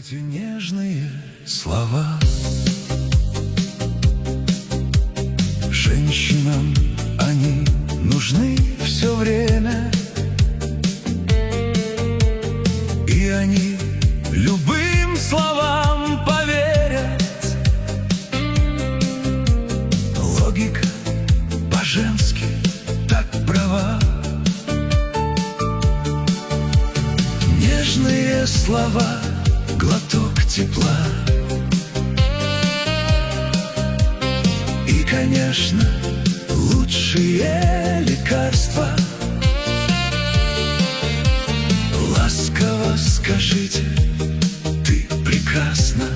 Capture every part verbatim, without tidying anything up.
эти нежные слова. Женщинам они нужны все время, и они любым словам поверят. Логика по-женски так права. Нежные слова, глоток тепла. И, конечно, лучшие лекарства. Ласково скажите: ты прекрасна,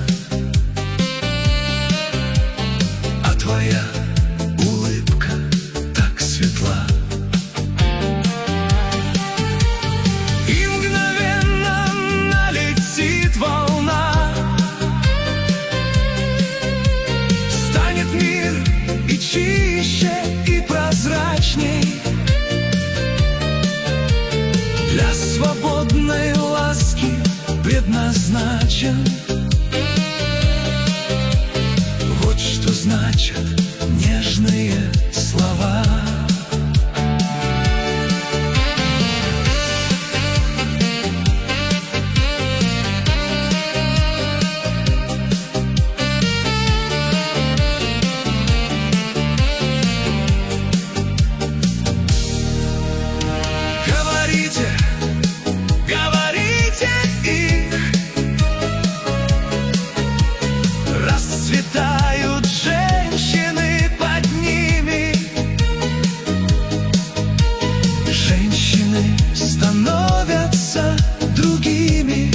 а твоя улыбка так светла. И мгновенно налетит волна, станет мир и чище, и прозрачней. Для свободной ласки предназначен. Вот что значат нежные слова. Говорите, говорите их. Расцветают женщины под ними. Женщины становятся другими.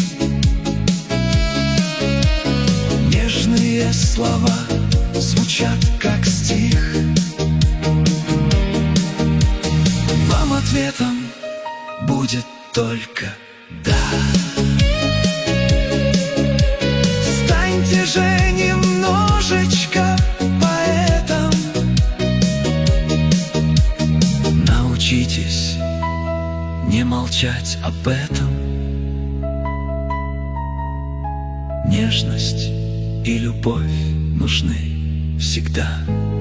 Нежные слова звучат как стих. Вам ответом будет только «да». Станьте же немножечко поэтом. Научитесь не молчать об этом. Нежность и любовь нужны всегда.